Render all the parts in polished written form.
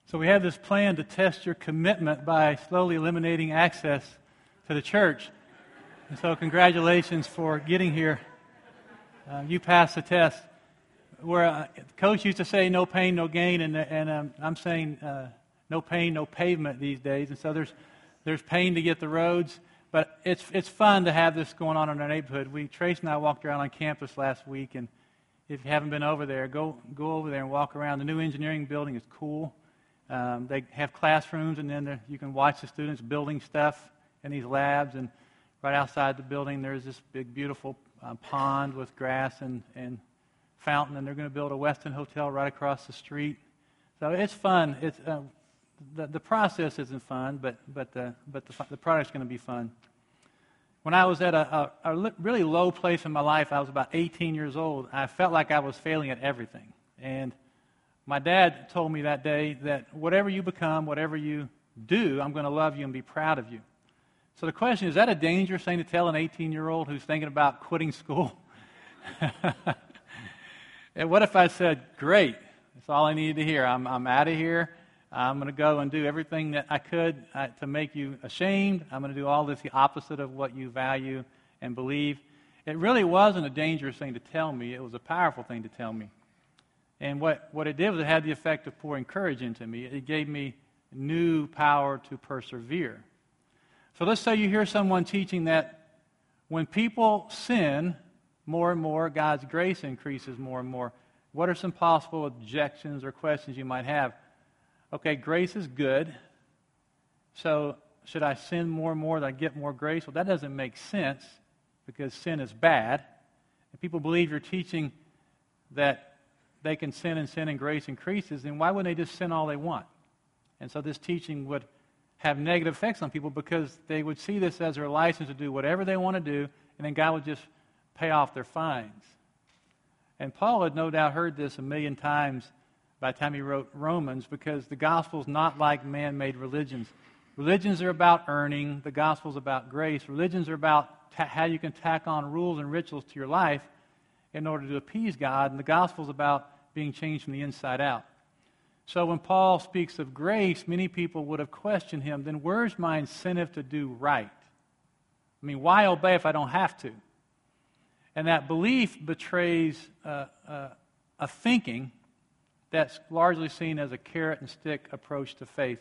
So we have this plan to test your commitment by slowly eliminating access to the church. And so congratulations for getting here. You passed the test. Where Coach used to say, no pain, no gain, and I'm saying no pain, no pavement these days. And so there's pain to get the roads, but it's fun to have this going on in our neighborhood. Trace and I walked around on campus last week, and if you haven't been over there, go over there and walk around. The new engineering building is cool. They have classrooms, and then you can watch the students building stuff in these labs. And right outside the building, there's this big, beautiful pond with grass and fountain, and they're going to build a Westin hotel right across the street. So it's fun. It's the process isn't fun, but the product's going to be fun. When I was at a really low place in my life, I was about 18 years old. I felt like I was failing at everything, and my dad told me that day that whatever you become, whatever you do, I'm going to love you and be proud of you. So the question is that a dangerous thing to tell an 18-year-old who's thinking about quitting school? And what if I said, great, that's all I needed to hear. I'm out of here. I'm going to go and do everything that I could to make you ashamed. I'm going to do all this, the opposite of what you value and believe. It really wasn't a dangerous thing to tell me. It was a powerful thing to tell me. And what it did was it had the effect of pouring courage into me. It gave me new power to persevere. So let's say you hear someone teaching that when people sin more and more, God's grace increases more and more. What are some possible objections or questions you might have? Okay, grace is good. So should I sin more and more that I get more grace? Well, that doesn't make sense because sin is bad. If people believe you're teaching that they can sin and grace increases, then why wouldn't they just sin all they want? And so this teaching would have negative effects on people because they would see this as their license to do whatever they want to do, and then God would just pay off their fines. And Paul had no doubt heard this a million times by the time he wrote Romans, because the gospel is not like man-made religions. Religions are about earning. The gospel is about grace. Religions are about how you can tack on rules and rituals to your life in order to appease God, and the gospel is about being changed from the inside out. So when Paul speaks of grace, many people would have questioned him, then where's my incentive to do right? I mean, why obey if I don't have to? And that belief betrays a thinking that's largely seen as a carrot and stick approach to faith.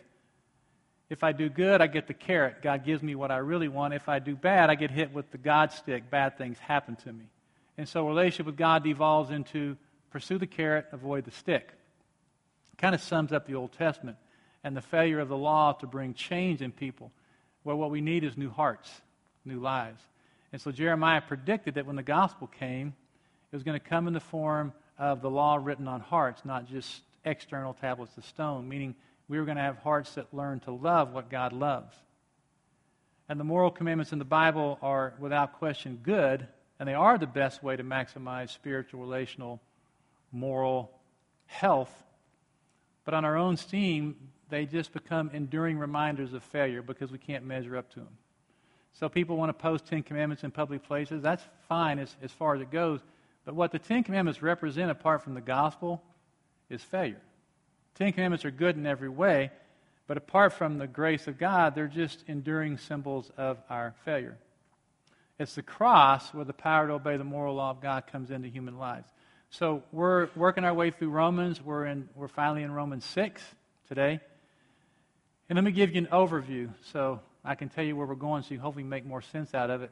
If I do good, I get the carrot. God gives me what I really want. If I do bad, I get hit with the God stick. Bad things happen to me. And so a relationship with God devolves into pursue the carrot, avoid the stick. It kind of sums up the Old Testament and the failure of the law to bring change in people, where what we need is new hearts, new lives. And so Jeremiah predicted that when the gospel came, it was going to come in the form of the law written on hearts, not just external tablets of stone, meaning we were going to have hearts that learn to love what God loves. And the moral commandments in the Bible are, without question, good, and they are the best way to maximize spiritual, relational, moral health. But on our own steam, they just become enduring reminders of failure because we can't measure up to them. So people want to post 10 Commandments in public places. That's fine as far as it goes. But what the 10 Commandments represent apart from the gospel is failure. 10 Commandments are good in every way, but apart from the grace of God, they're just enduring symbols of our failure. It's the cross where the power to obey the moral law of God comes into human lives. So we're working our way through Romans. We're finally in Romans 6 today. And let me give you an overview so I can tell you where we're going so you hopefully make more sense out of it.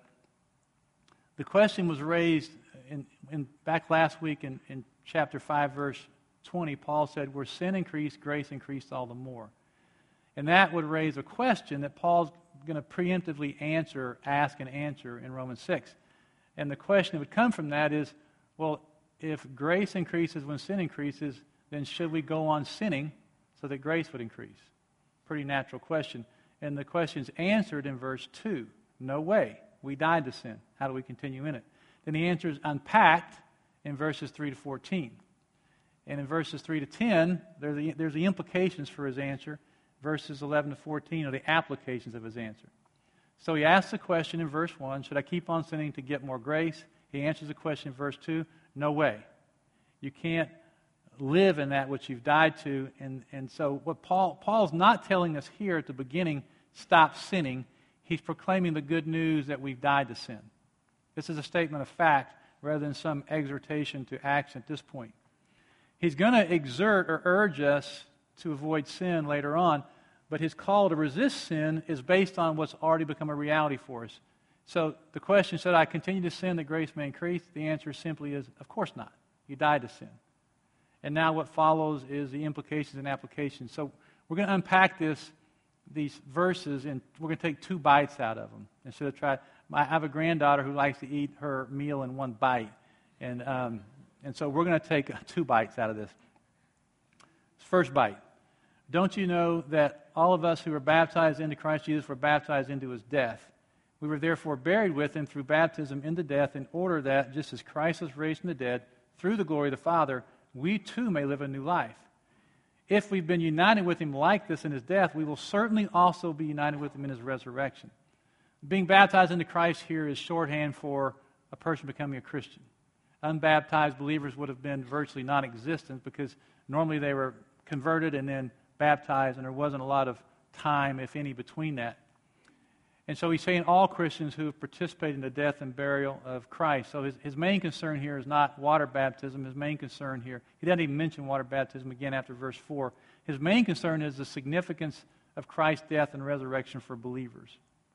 The question was raised back last week in chapter 5, verse 20. Paul said, where sin increased, grace increased all the more. And that would raise a question that Paul's going to preemptively ask and answer in Romans 6. And the question that would come from that is, well, if grace increases when sin increases, then should we go on sinning so that grace would increase? Pretty natural question. And the question's answered in verse 2. No way. We died to sin. How do we continue in it? Then the answer is unpacked in verses 3 to 14. And in verses 3 to 10, there's the implications for his answer. Verses 11 to 14 are the applications of his answer. So he asks the question in verse 1, should I keep on sinning to get more grace? He answers the question in verse 2, no way. You can't live in that which you've died to. And so what Paul's not telling us here at the beginning, stop sinning. He's proclaiming the good news that we've died to sin. This is a statement of fact rather than some exhortation to action at this point. He's going to exert or urge us to avoid sin later on, but his call to resist sin is based on what's already become a reality for us. So the question, should I continue to sin that grace may increase? The answer simply is, of course not. You died to sin. And now what follows is the implications and applications. So we're going to unpack these verses, and we're going to take 2 bites out of them. Instead of I have a granddaughter who likes to eat her meal in 1 bite. And so we're going to take 2 bites out of this. First bite. Don't you know that all of us who were baptized into Christ Jesus were baptized into his death? We were therefore buried with him through baptism into death, in order that, just as Christ was raised from the dead, through the glory of the Father, we too may live a new life. If we've been united with him like this in his death, we will certainly also be united with him in his resurrection. Being baptized into Christ here is shorthand for a person becoming a Christian. Unbaptized believers would have been virtually non-existent because normally they were converted and then baptized, and there wasn't a lot of time, if any, between that. And so he's saying all Christians who have participated in the death and burial of Christ. So his main concern here is not water baptism. His main concern here, he doesn't even mention water baptism again after verse 4. His main concern is the significance of Christ's death and resurrection for believers.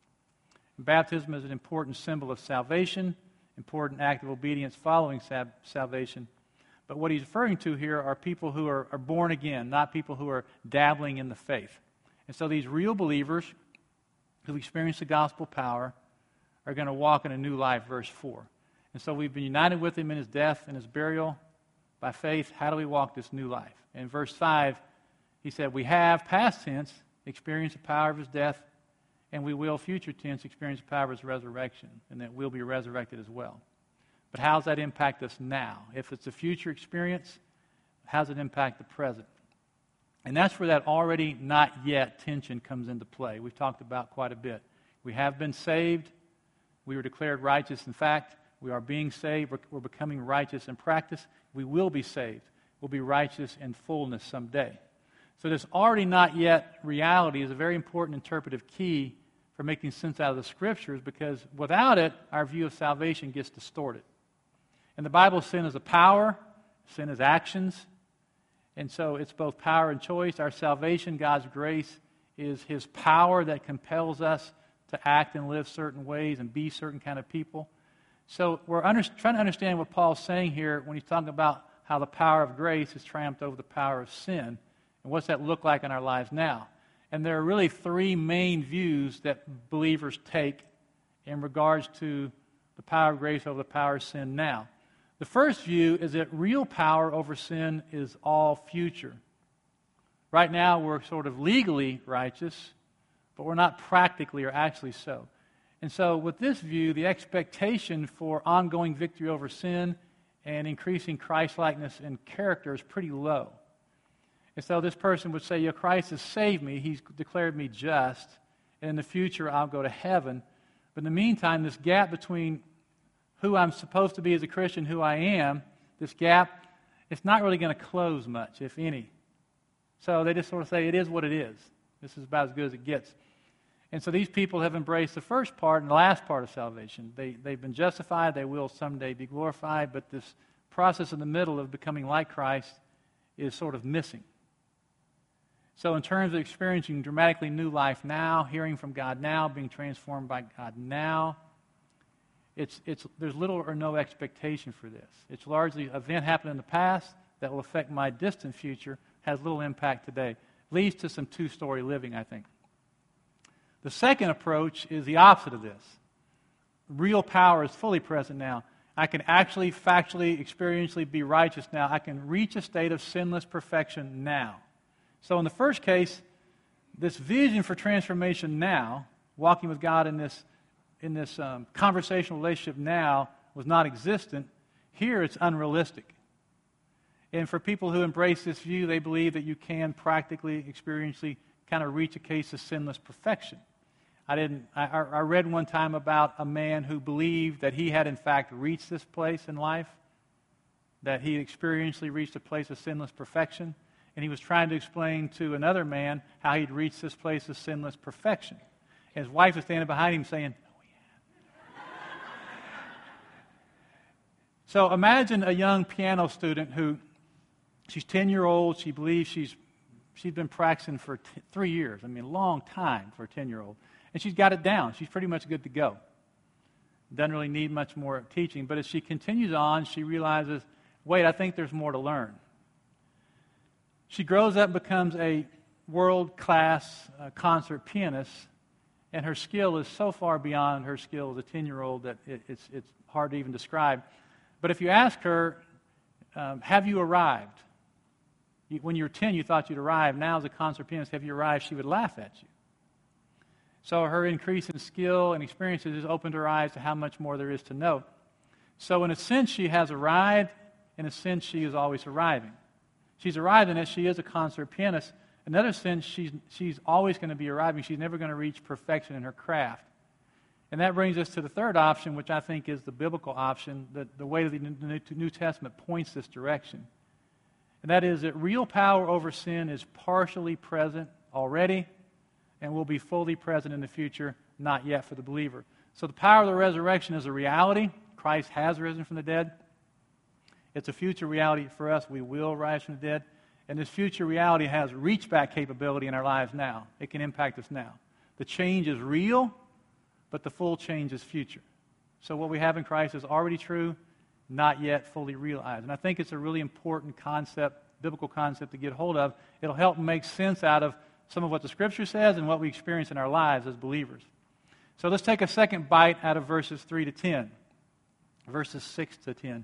And baptism is an important symbol of salvation, important act of obedience following salvation. But what he's referring to here are people who are born again, not people who are dabbling in the faith. And so these real believers who experience the gospel power are going to walk in a new life, verse 4. And so we've been united with him in his death and his burial by faith. How do we walk this new life? In verse 5, he said, we have, past tense, experienced the power of his death, and we will, future tense, experience the power of his resurrection, and that we'll be resurrected as well. But how does that impact us now? If it's a future experience, how does it impact the present? And that's where that already not yet tension comes into play. We've talked about quite a bit. We have been saved. We were declared righteous in fact. We are being saved. We're becoming righteous in practice. We will be saved. We'll be righteous in fullness someday. So this already not yet reality is a very important interpretive key for making sense out of the Scriptures, because without it, our view of salvation gets distorted. In the Bible, sin is a power. Sin is actions. And so it's both power and choice. Our salvation, God's grace, is his power that compels us to act and live certain ways and be certain kind of people. So we're trying to understand what Paul's saying here when he's talking about how the power of grace has triumphed over the power of sin. And what's that look like in our lives now? And there are really 3 main views that believers take in regards to the power of grace over the power of sin now. The first view is that real power over sin is all future. Right now, we're sort of legally righteous, but we're not practically or actually so. And so with this view, the expectation for ongoing victory over sin and increasing Christ-likeness and character is pretty low. And so this person would say, yeah, Christ has saved me. He's declared me just. And in the future, I'll go to heaven. But in the meantime, this gap between who I'm supposed to be as a Christian, who I am, this gap, it's not really going to close much, if any. So they just sort of say, it is what it is. This is about as good as it gets. And so these people have embraced the first part and the last part of salvation. They've been justified. They will someday be glorified. But this process in the middle of becoming like Christ is sort of missing. So in terms of experiencing dramatically new life now, hearing from God now, being transformed by God now, there's little or no expectation for this. It's largely an event happened in the past that will affect my distant future, has little impact today. Leads to some two-story living, I think. The second approach is the opposite of this. Real power is fully present now. I can actually, factually, experientially be righteous now. I can reach a state of sinless perfection now. So in the first case, this vision for transformation now, walking with God in this conversational relationship now, was not existent. Here it's unrealistic. And for people who embrace this view, they believe that you can practically, experientially kind of reach a case of sinless perfection. I read one time about a man who believed that he had in fact reached this place in life. that he experientially reached a place of sinless perfection, and he was trying to explain to another man how he'd reached this place of sinless perfection. And his wife was standing behind him saying, "No, he hadn't." So imagine a young piano student who, she's 10-year-old, she believes she's been practicing for 3 years. I mean, a long time for a 10-year-old. And she's got it down. She's pretty much good to go. Doesn't really need much more teaching. But as she continues on, she realizes, wait, I think there's more to learn. She grows up and becomes a world-class concert pianist, and her skill is so far beyond her skill as a 10-year-old that it's hard to even describe. But if you ask her, have you arrived? When you were 10, you thought you'd arrived. Now, as a concert pianist, have you arrived? She would laugh at you. So her increase in skill and experiences has opened her eyes to how much more there is to know. So in a sense, she has arrived. In a sense, she is always arriving. She's arriving as she is a concert pianist. In another sense, she's always going to be arriving. She's never going to reach perfection in her craft. And that brings us to the third option, which I think is the biblical option, the way that the New Testament points this direction. And that is that real power over sin is partially present already and will be fully present in the future, not yet for the believer. So the power of the resurrection is a reality. Christ has risen from the dead. It's a future reality for us. We will rise from the dead. And this future reality has reach-back capability in our lives now. It can impact us now. The change is real, but the full change is future. So what we have in Christ is already true, not yet fully realized. And I think it's a really important concept, biblical concept to get hold of. It'll help make sense out of some of what the Scripture says and what we experience in our lives as believers. So let's take a second bite out of verses 3 to 10, verses 6 to 10.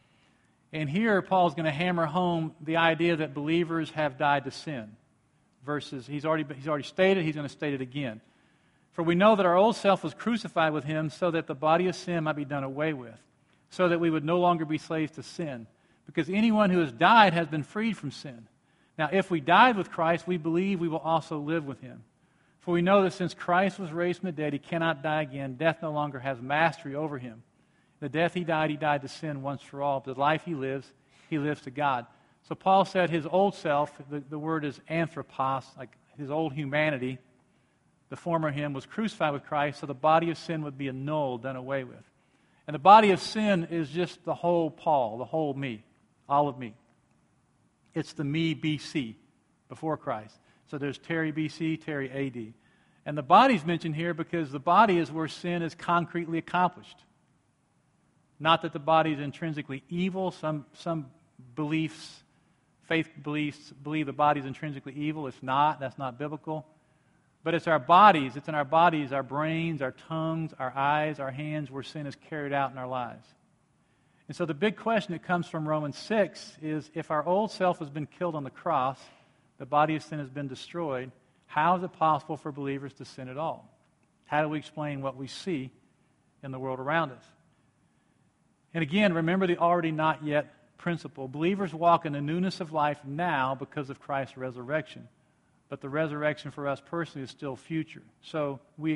And here Paul's going to hammer home the idea that believers have died to sin. He's already stated, he's going to state it again. For we know that our old self was crucified with him so that the body of sin might be done away with, so that we would no longer be slaves to sin. Because anyone who has died has been freed from sin. Now, if we died with Christ, we believe we will also live with him. For we know that since Christ was raised from the dead, he cannot die again. Death no longer has mastery over him. The death he died to sin once for all. But the life he lives to God. So Paul said his old self, the word is anthropos, like his old humanity, the former him, was crucified with Christ, so the body of sin would be annulled, done away with. And the body of sin is just the whole Paul, the whole me, all of me. It's the me BC, before Christ. So there's Terry BC, Terry AD. And the body's mentioned here because the body is where sin is concretely accomplished. Not that the body is intrinsically evil. Some faith beliefs believe the body is intrinsically evil. It's not. That's not biblical. But it's our bodies. It's in our bodies, our brains, our tongues, our eyes, our hands, where sin is carried out in our lives. And so the big question that comes from Romans 6 is, if our old self has been killed on the cross, the body of sin has been destroyed, how is it possible for believers to sin at all? How do we explain what we see in the world around us? And again, remember the already not yet principle. Believers walk in the newness of life now because of Christ's resurrection. But the resurrection for us personally is still future. So we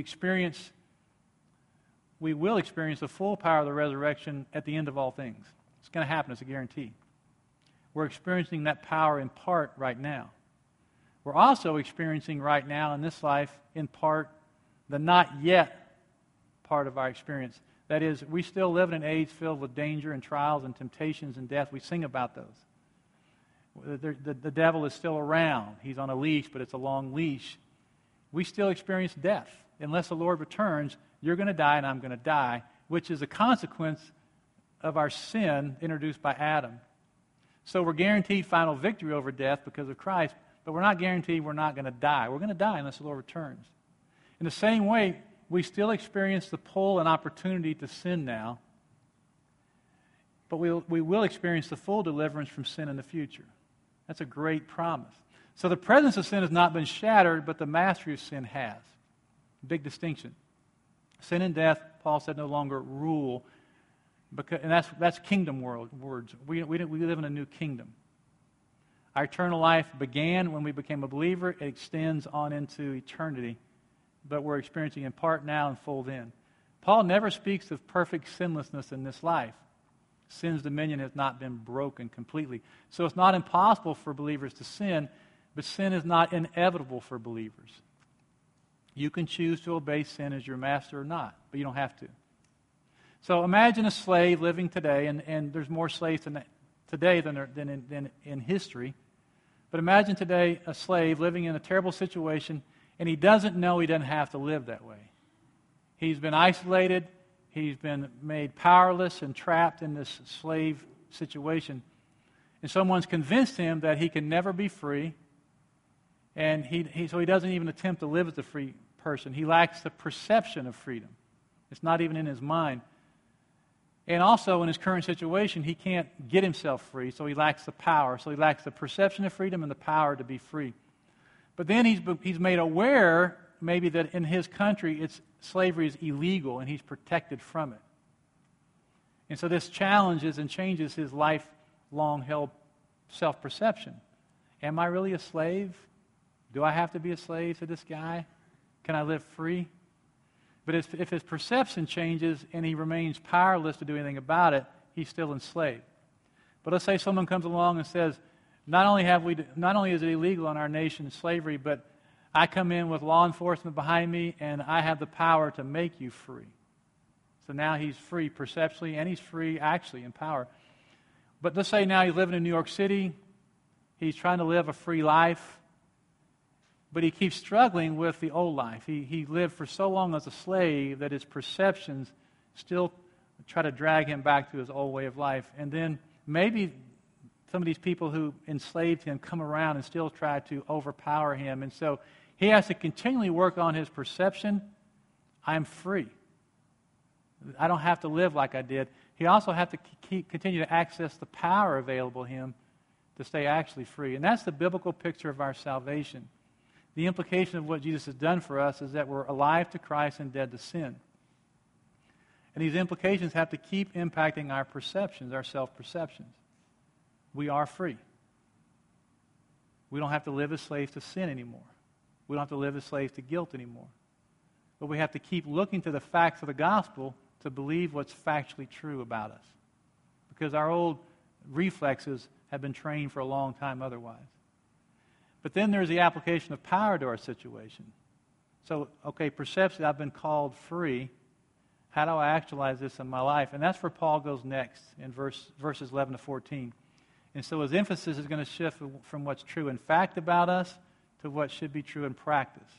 will experience the full power of the resurrection at the end of all things. It's going to happen, it's a guarantee. We're experiencing that power in part right now. We're also experiencing right now in this life, in part, the not yet part of our experience. That is, we still live in an age filled with danger and trials and temptations and death. We sing about those. The devil is still around. He's on a leash, but it's a long leash. We still experience death. Unless the Lord returns, you're going to die and I'm going to die, which is a consequence of our sin introduced by Adam. So we're guaranteed final victory over death because of Christ, but we're not guaranteed we're not going to die. We're going to die unless the Lord returns. In the same way, we still experience the pull and opportunity to sin now, but we will experience the full deliverance from sin in the future. That's a great promise. So the presence of sin has not been shattered, but the mastery of sin has. Big distinction. Sin and death, Paul said, no longer rule, and that's kingdom words. We live in a new kingdom. Our eternal life began when we became a believer. It extends on into eternity, but we're experiencing in part now and full then. Paul never speaks of perfect sinlessness in this life. Sin's dominion has not been broken completely. So it's not impossible for believers to sin, but sin is not inevitable for believers. You can choose to obey sin as your master or not, but you don't have to. So imagine a slave living today, and there's more slaves today than in history. But imagine today a slave living in a terrible situation, and he doesn't know he doesn't have to live that way. He's been isolated. He's been made powerless and trapped in this slave situation. And someone's convinced him that he can never be free, and so he doesn't even attempt to live as a free person. He lacks the perception of freedom. It's not even in his mind. And also, in his current situation, he can't get himself free, so he lacks the power. So he lacks the perception of freedom and the power to be free. But then he's made aware, maybe, that in his country, slavery is illegal, and he's protected from it. And so this challenges and changes his lifelong held self-perception. Am I really a slave? Do I have to be a slave to this guy? Can I live free? But if his perception changes and he remains powerless to do anything about it, he's still enslaved. But let's say someone comes along and says, not only is it illegal in our nation, slavery, but I come in with law enforcement behind me and I have the power to make you free. So now he's free perceptually and he's free actually in power. But let's say now he's living in New York City. He's trying to live a free life. But he keeps struggling with the old life. He lived for so long as a slave that his perceptions still try to drag him back to his old way of life. And then maybe some of these people who enslaved him come around and still try to overpower him. And so he has to continually work on his perception. I'm free. I don't have to live like I did. He also has to continue to access the power available to him to stay actually free. And that's the biblical picture of our salvation. The implication of what Jesus has done for us is that we're alive to Christ and dead to sin. And these implications have to keep impacting our perceptions, our self-perceptions. We are free. We don't have to live as slaves to sin anymore. We don't have to live as slaves to guilt anymore. But we have to keep looking to the facts of the gospel to believe what's factually true about us. Because our old reflexes have been trained for a long time otherwise. But then there's the application of power to our situation. So, okay, perception, I've been called free. How do I actualize this in my life? And that's where Paul goes next in verses 11 to 14. And so his emphasis is going to shift from what's true in fact about us to what should be true in practice.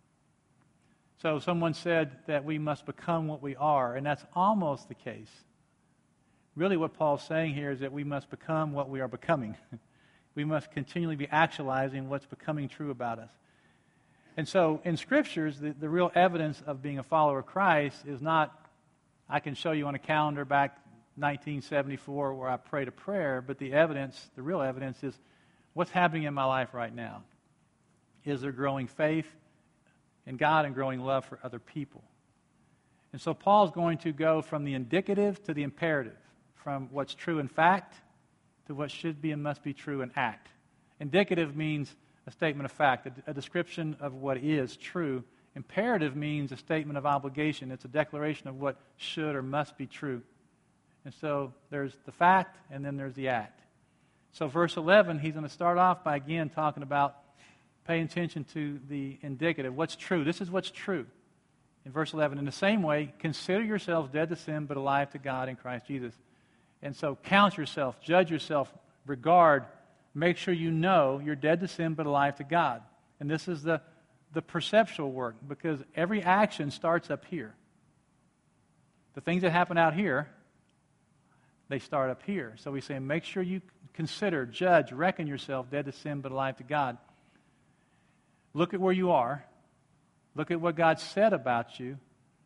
So someone said that we must become what we are, and that's almost the case. Really what Paul's saying here is that we must become what we are becoming. We must continually be actualizing what's becoming true about us. And so in Scriptures, the real evidence of being a follower of Christ is not, I can show you on a calendar back 1974 where I prayed a prayer, but the real evidence is what's happening in my life right now. Is there growing faith in God and growing love for other people? And so Paul's going to go from the indicative to the imperative, from what's true in fact to what should be and must be true in act. Indicative means a statement of fact, a description of what is true. Imperative means a statement of obligation. It's a declaration of what should or must be true. And so there's the fact, and then there's the act. So verse 11, he's going to start off by again talking about paying attention to the indicative. What's true? This is what's true. In verse 11, in the same way, consider yourselves dead to sin, but alive to God in Christ Jesus. And so count yourself, judge yourself, regard, make sure you know you're dead to sin, but alive to God. And this is the perceptual work, because every action starts up here. The things that happen out here, they start up here. So we say, make sure you consider, judge, reckon yourself dead to sin, but alive to God. Look at where you are. Look at what God said about you.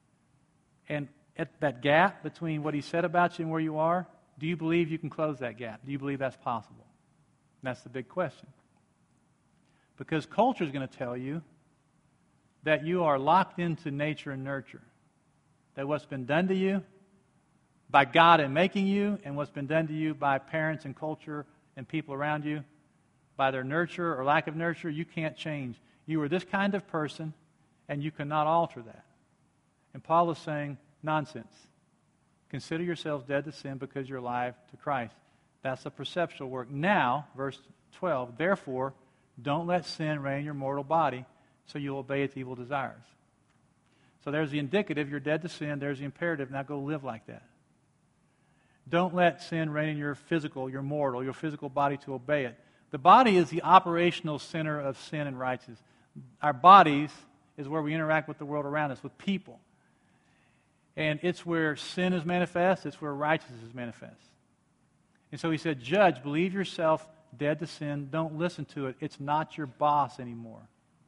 And at that gap between what He said about you and where you are, do you believe you can close that gap? Do you believe that's possible? And that's the big question. Because culture is going to tell you that you are locked into nature and nurture. That what's been done to you by God in making you, and what's been done to you by parents and culture and people around you, by their nurture or lack of nurture, you can't change. You are this kind of person, and you cannot alter that. And Paul is saying, nonsense. Consider yourselves dead to sin because you're alive to Christ. That's the perceptual work. Now, verse 12, therefore, don't let sin reign in your mortal body, so you'll obey its evil desires. So there's the indicative, you're dead to sin. There's the imperative, now go live like that. Don't let sin reign in your physical, your mortal, your physical body to obey it. The body is the operational center of sin and righteousness. Our bodies is where we interact with the world around us, with people. And it's where sin is manifest, it's where righteousness is manifest. And so he said, judge, believe yourself dead to sin, don't listen to it. It's not your boss anymore.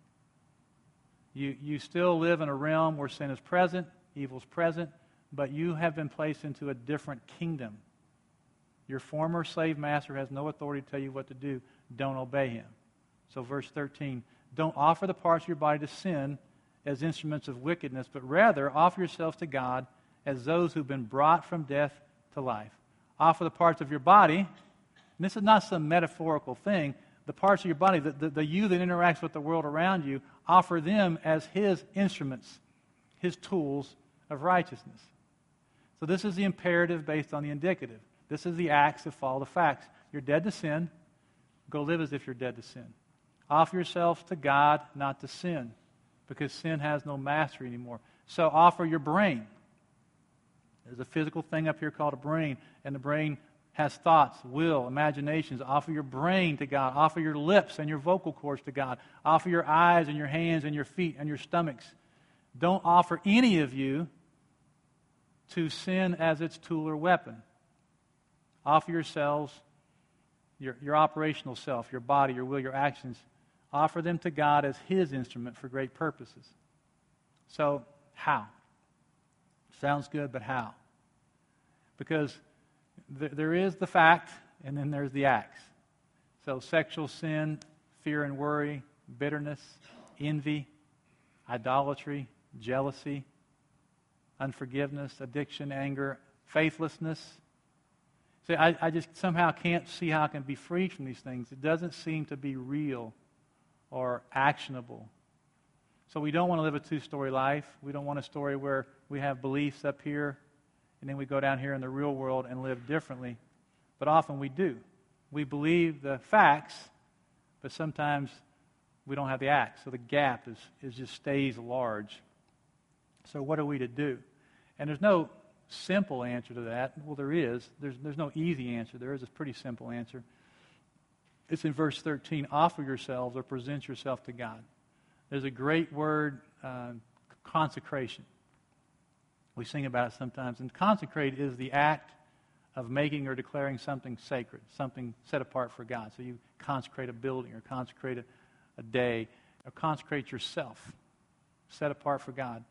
You still live in a realm where sin is present, evil is present, but you have been placed into a different kingdom. Your former slave master has no authority to tell you what to do. Don't obey him. So verse 13, don't offer the parts of your body to sin as instruments of wickedness, but rather offer yourselves to God as those who've been brought from death to life. Offer the parts of your body, and this is not some metaphorical thing, the parts of your body, the you that interacts with the world around you, offer them as his instruments, his tools of righteousness. So this is the imperative based on the indicative. This is the acts that follow the facts. You're dead to sin. Go live as if you're dead to sin. Offer yourselves to God, not to sin, because sin has no mastery anymore. So offer your brain. There's a physical thing up here called a brain, and the brain has thoughts, will, imaginations. Offer your brain to God. Offer your lips and your vocal cords to God. Offer your eyes and your hands and your feet and your stomachs. Don't offer any of you to sin as its tool or weapon. Offer yourselves, your operational self, your body, your will, your actions. Offer them to God as his instrument for great purposes. So, how? Sounds good, but how? Because there is the fact, and then there's the acts. So sexual sin, fear and worry, bitterness, envy, idolatry, jealousy, unforgiveness, addiction, anger, faithlessness. See, I just somehow can't see how I can be freed from these things. It doesn't seem to be real or actionable. So we don't want to live a two-story life. We don't want a story where we have beliefs up here and then we go down here in the real world and live differently. But often we do. We believe the facts, but sometimes we don't have the acts. So the gap is just stays large. So what are we to do? And there's no simple answer to that. Well, there is. There's no easy answer. There is a pretty simple answer. It's in verse 13. Offer yourselves or present yourself to God. There's a great word, consecration. We sing about it sometimes. And consecrate is the act of making or declaring something sacred, something set apart for God. So you consecrate a building or consecrate a day or consecrate yourself, set apart for God.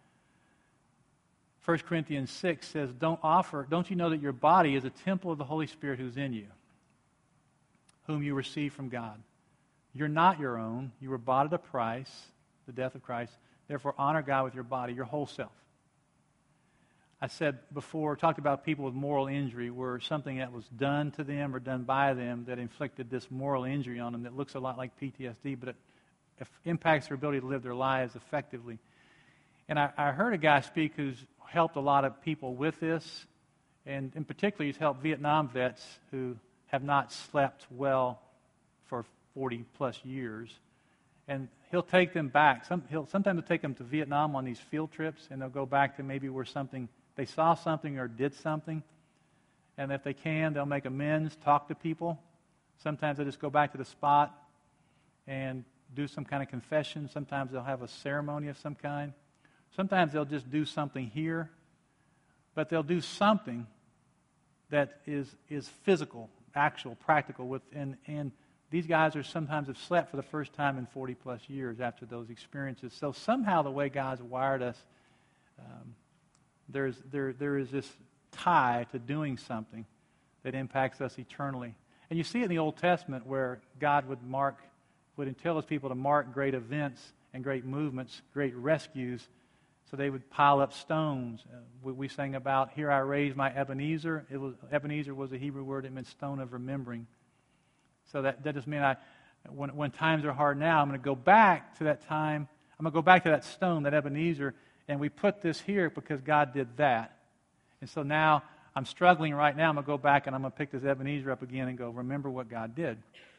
1 Corinthians 6 says, don't you know that your body is a temple of the Holy Spirit who's in you, whom you receive from God? You're not your own. You were bought at a price, the death of Christ. Therefore, honor God with your body, your whole self. I said before, talked about people with moral injury where something that was done to them or done by them that inflicted this moral injury on them that looks a lot like PTSD, but it impacts their ability to live their lives effectively. And I heard a guy speak who's helped a lot of people with this, and in particular he's helped Vietnam vets who have not slept well for 40-plus years. And he'll take them back. Sometimes he'll take them to Vietnam on these field trips, and they'll go back to maybe where they saw something or did something. And if they can, they'll make amends, talk to people. Sometimes they just go back to the spot and do some kind of confession. Sometimes they'll have a ceremony of some kind. Sometimes they'll just do something here. But they'll do something that is physical, actual, practical. And these guys sometimes have slept for the first time in 40-plus years after those experiences. So somehow the way God's wired us, there is this tie to doing something that impacts us eternally. And you see it in the Old Testament where God would tell his people to mark great events and great movements, great rescues, so they would pile up stones. We sang about, here I raise my Ebenezer. Ebenezer was a Hebrew word. It meant stone of remembering. So that just means when times are hard now, I'm going to go back to that time. I'm going to go back to that stone, that Ebenezer, and we put this here because God did that. And so now I'm struggling right now. I'm going to go back and I'm going to pick this Ebenezer up again and go, remember what God did.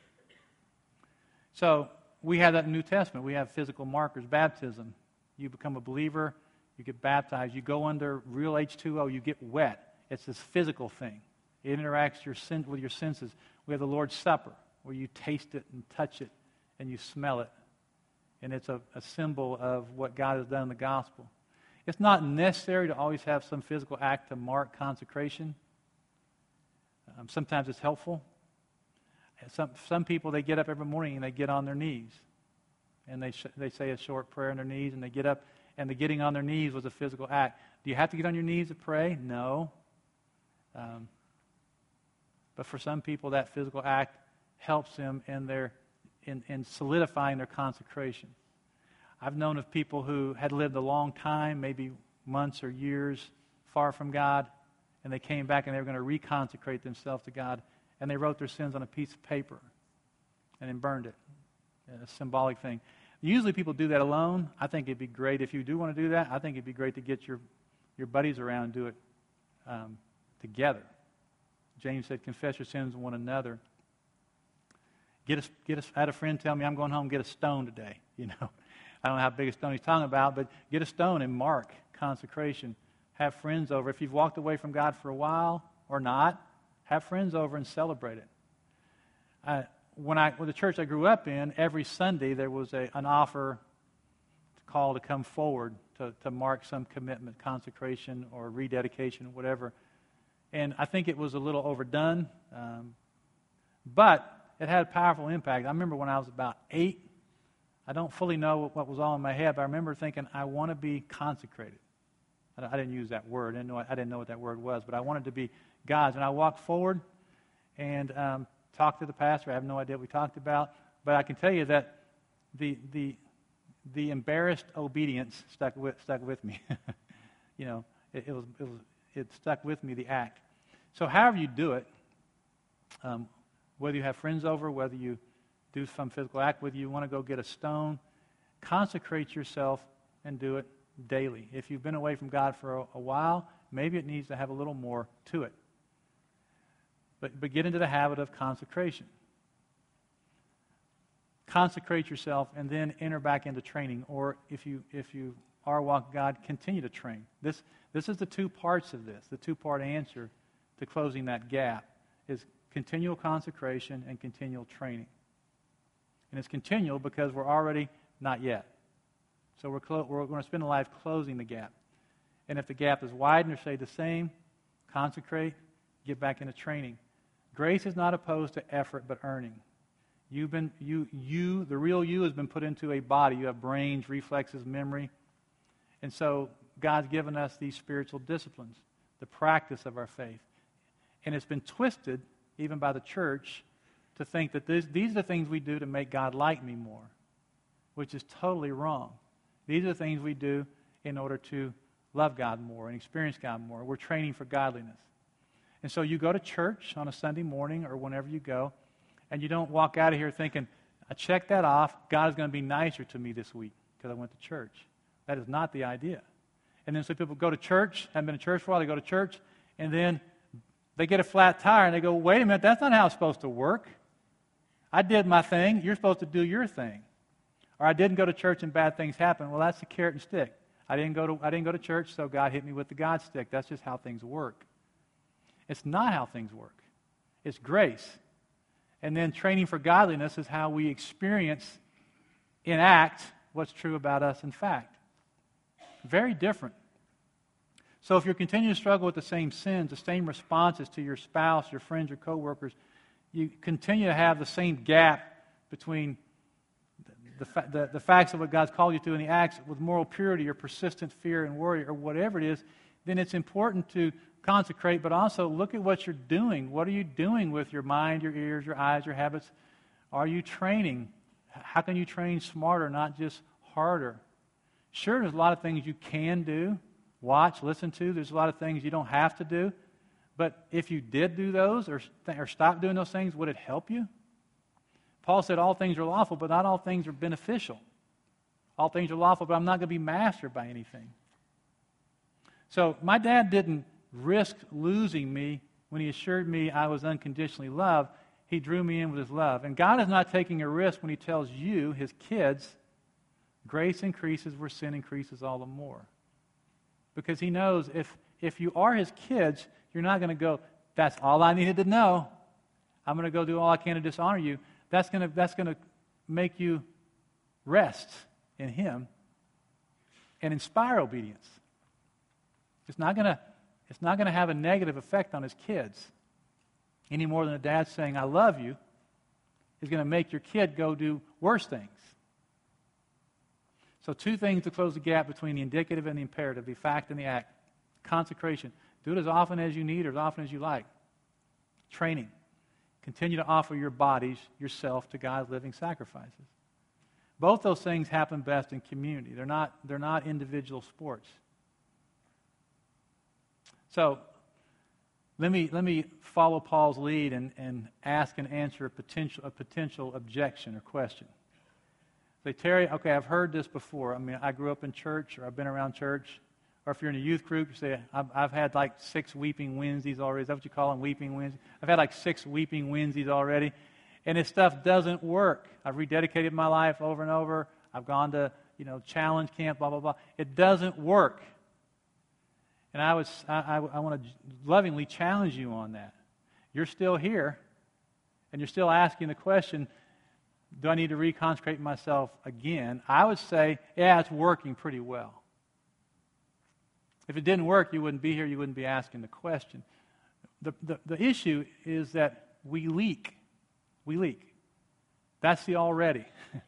So we have that in the New Testament. We have physical markers, baptism. You become a believer, you get baptized, you go under real H2O, you get wet. It's this physical thing. It interacts with your senses. We have the Lord's Supper, where you taste it and touch it and you smell it. And it's a symbol of what God has done in the gospel. It's not necessary to always have some physical act to mark consecration. Sometimes it's helpful. Some people, they get up every morning and they get on their knees. And they say a short prayer on their knees and they get up, and the getting on their knees was a physical act. Do you have to get on your knees to pray? No. But for some people, that physical act helps them in solidifying their consecration. I've known of people who had lived a long time, maybe months or years, far from God, and they came back and they were going to reconsecrate themselves to God, and they wrote their sins on a piece of paper and then burned it. A symbolic thing. Usually people do that alone. I think it'd be great if you do want to do that. I think it'd be great to get your buddies around and do it together. James said, confess your sins to one another. I had a friend tell me, I'm going home and get a stone today. I don't know how big a stone he's talking about, but get a stone and mark consecration. Have friends over. If you've walked away from God for a while or not, have friends over and celebrate it. With the church I grew up in, every Sunday there was an offer call to come forward to mark some commitment, consecration or rededication or whatever. And I think it was a little overdone, but it had a powerful impact. I remember when I was about 8, I don't fully know what was all in my head, but I remember thinking, I want to be consecrated. I didn't use that word. I didn't know what that word was, but I wanted to be God's. And I walked forward and talked to the pastor. I have no idea what we talked about, but I can tell you that the embarrassed obedience stuck with me. It stuck with me, the act. So however you do it, whether you have friends over, whether you do some physical act, whether you want to go get a stone, consecrate yourself and do it daily. If you've been away from God for a while, maybe it needs to have a little more to it. But get into the habit of consecration. Consecrate yourself and then enter back into training. Or if you are walking God, continue to train. This is the two parts of this. The two-part answer to closing that gap is continual consecration and continual training. And it's continual because we're already not yet. So we're going to spend a life closing the gap. And if the gap is widened or stay the same, consecrate, get back into training. Grace is not opposed to effort but earning. The real you has been put into a body. You have brains, reflexes, memory. And so God's given us these spiritual disciplines, the practice of our faith. And it's been twisted, even by the church, to think that these are the things we do to make God like me more, which is totally wrong. These are the things we do in order to love God more and experience God more. We're training for godliness. And so you go to church on a Sunday morning or whenever you go, and you don't walk out of here thinking, I checked that off, God is going to be nicer to me this week because I went to church. That is not the idea. And then some people go to church, haven't been to church for a while, they go to church, and then they get a flat tire, and they go, wait a minute, that's not how it's supposed to work. I did my thing, you're supposed to do your thing. Or I didn't go to church and bad things happen. Well, that's the carrot and stick. I didn't go to church, so God hit me with the God stick. That's just how things work. It's not how things work. It's grace. And then training for godliness is how we experience, enact what's true about us in fact. Very different. So if you're continuing to struggle with the same sins, the same responses to your spouse, your friends, your coworkers, you continue to have the same gap between the facts of what God's called you to and the acts with moral purity or persistent fear and worry or whatever it is, then it's important to consecrate, but also look at what you're doing. What are you doing with your mind, your ears, your eyes, your habits? Are you training? How can you train smarter, not just harder? Sure, there's a lot of things you can do, watch, listen to. There's a lot of things you don't have to do. But if you did do those or stop doing those things, would it help you? Paul said all things are lawful, but not all things are beneficial. All things are lawful, but I'm not going to be mastered by anything. So my dad didn't risked losing me when he assured me I was unconditionally loved. He drew me in with his love. And God is not taking a risk when he tells you, his kids, grace increases where sin increases all the more. Because he knows if you are his kids, you're not going to go, that's all I needed to know. I'm going to go do all I can to dishonor you. That's going to make you rest in him and inspire obedience. It's not going to have a negative effect on his kids any more than a dad saying, I love you, is going to make your kid go do worse things. So 2 things to close the gap between the indicative and the imperative, the fact and the act. Consecration. Do it as often as you need or as often as you like. Training. Continue to offer your bodies, yourself, to God's living sacrifices. Both those things happen best in community. They're not individual sports. So let me follow Paul's lead and ask and answer a potential objection or question. Say, Terry, okay, I've heard this before. I mean, I grew up in church, or I've been around church. Or if you're in a youth group, you say, I've had like 6 weeping Wednesdays already. Is that what you call them, weeping Wednesdays? I've had like 6 weeping Wednesdays already. And this stuff doesn't work. I've rededicated my life over and over. I've gone to, challenge camp, blah, blah, blah. It doesn't work. And I want to lovingly challenge you on that. You're still here, and you're still asking the question, do I need to reconsecrate myself again? I would say, yeah, it's working pretty well. If it didn't work, you wouldn't be here, you wouldn't be asking the question. The issue is that we leak. We leak. That's the already.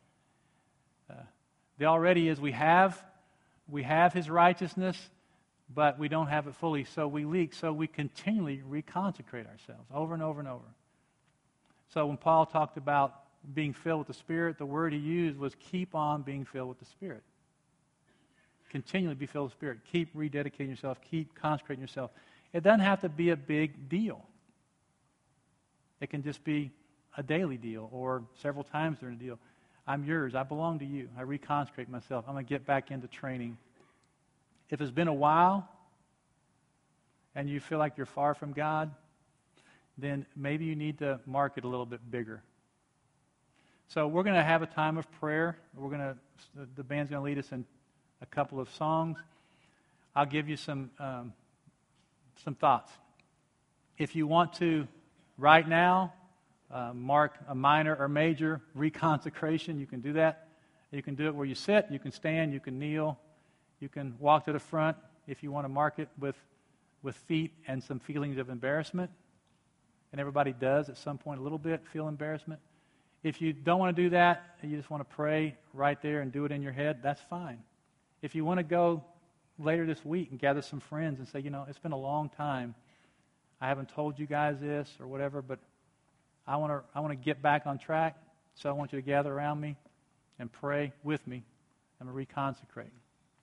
The already is we have his righteousness, but we don't have it fully, so we leak. So we continually reconsecrate ourselves over and over and over. So when Paul talked about being filled with the Spirit, the word he used was keep on being filled with the Spirit. Continually be filled with the Spirit. Keep rededicating yourself. Keep consecrating yourself. It doesn't have to be a big deal. It can just be a daily deal or several times during the deal. I'm yours. I belong to you. I reconsecrate myself. I'm going to get back into training. If it's been a while and you feel like you're far from God, then maybe you need to mark it a little bit bigger. So we're going to have a time of prayer. The band's going to lead us in a couple of songs. I'll give you some thoughts. If you want to, right now, mark a minor or major reconsecration, you can do that. You can do it where you sit, you can stand, you can kneel, you can walk to the front if you want to mark it with feet and some feelings of embarrassment. And everybody does at some point a little bit feel embarrassment. If you don't want to do that, and you just want to pray right there and do it in your head, that's fine. If you want to go later this week and gather some friends and say, it's been a long time. I haven't told you guys this or whatever, but I want to get back on track, so I want you to gather around me and pray with me and reconsecrate.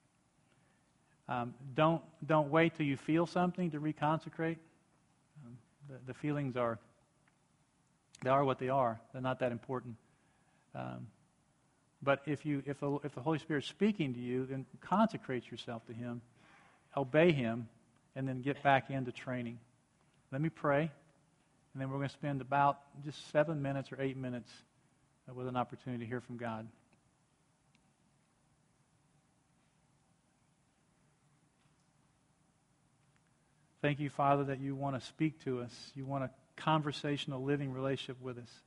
Don't wait till you feel something to reconsecrate. The feelings are what they are. They're not that important. But if the Holy Spirit's speaking to you, then consecrate yourself to Him, obey Him, and then get back into training. Let me pray, and then we're going to spend about just 7 minutes or 8 minutes with an opportunity to hear from God. Thank you, Father, that you want to speak to us. You want a conversational, living relationship with us.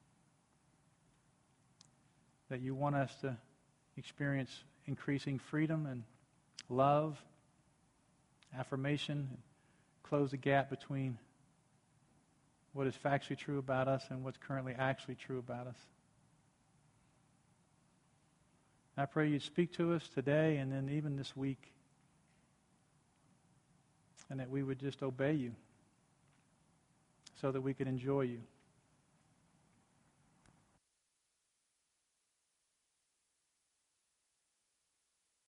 That you want us to experience increasing freedom and love, affirmation, and close the gap between what is factually true about us and what's currently actually true about us. I pray you speak to us today and then even this week, and that we would just obey you so that we could enjoy you.